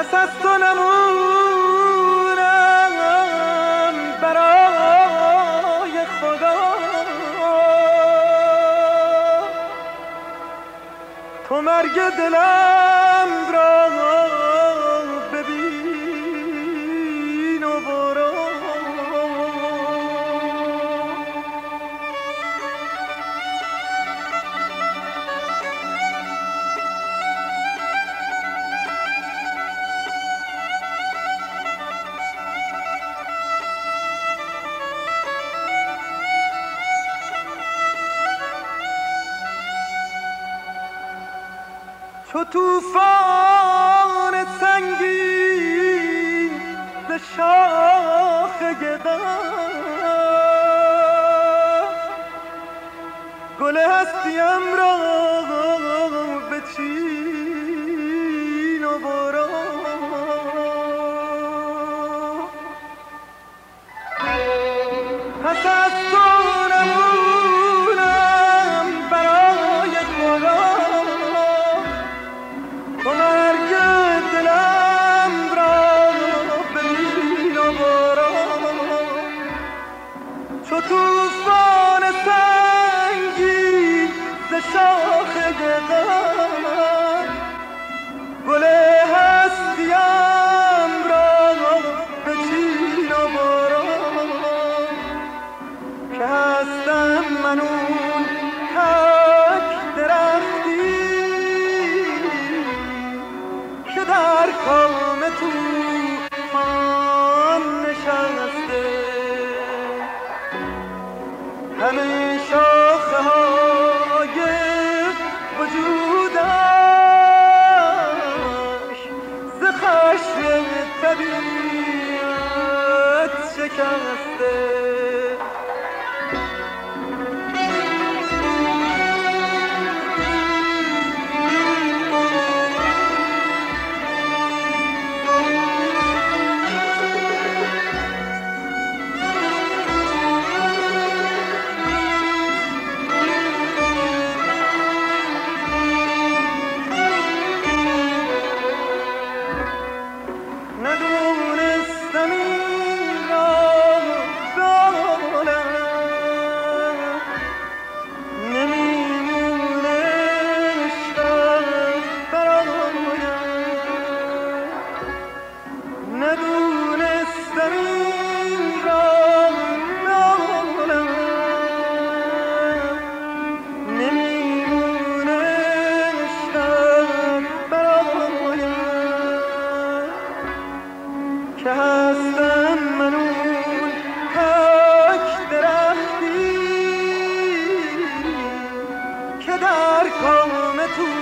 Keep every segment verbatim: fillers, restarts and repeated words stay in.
پس از تو نمونم برای خدا، تو مرگ دلم را ببین و برو. چو توفان سنگین ز شاخ غم، گل هستیم را بچین و برو. پس از تو نمونم برای خدا، تو مرگ دلم را ببین و برو. چو توفان سنگین ز شاخ غم، گل هستیم را بچین و برو. که هستم من اون تک درختی که در کام توفان نشسته، همه شاخه های وجودش ز خشم طبیعت شکسته. که هستم من اون تک درختی که در کام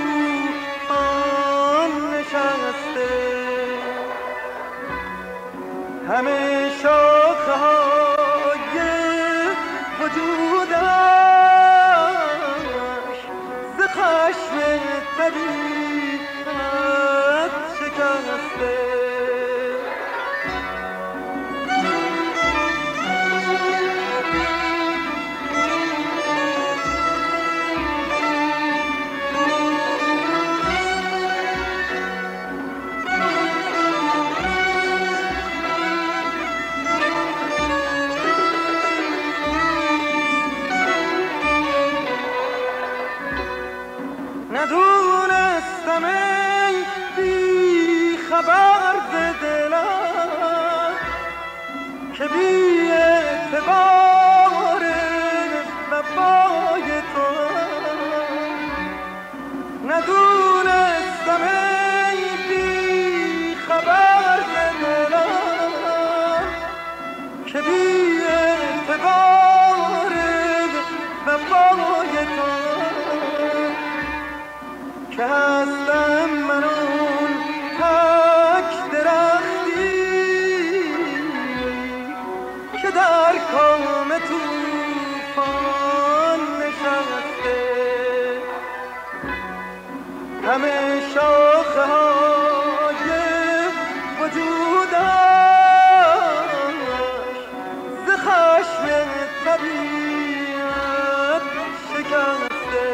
توفان نشسته، همه شاخه های وجودش ز خشم طبیعت شکسته. ندونستم ای بی خبر ز دلم که بی اعتبار وفای تو، ندونستم ای بی خبر ز دلم که بی اعتبار وفای تو، که هستم من اون تک درختی که در کام توفان نشسته، همه شاخه های وجودش ز خشم طبیعت شکسته.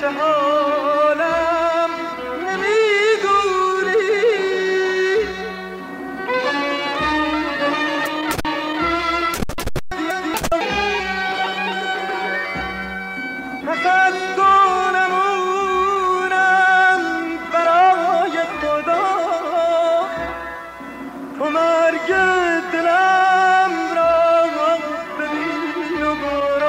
چه حالم نمیدونی پس از تو نمونم برای خدا تو مرگ دلم را ببین و برو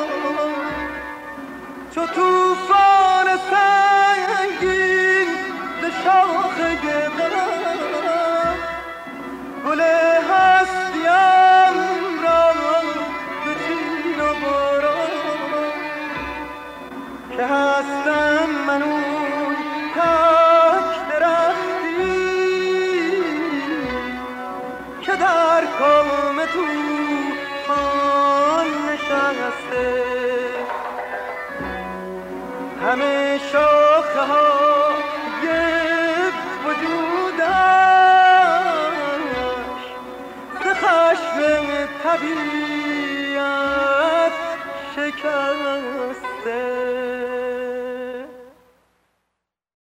چو توفان سنگین به شاخ غم گل هستیم را بچین و برو که هستم من اون تک درختی که در کام توفان نشسته همه شاخه ها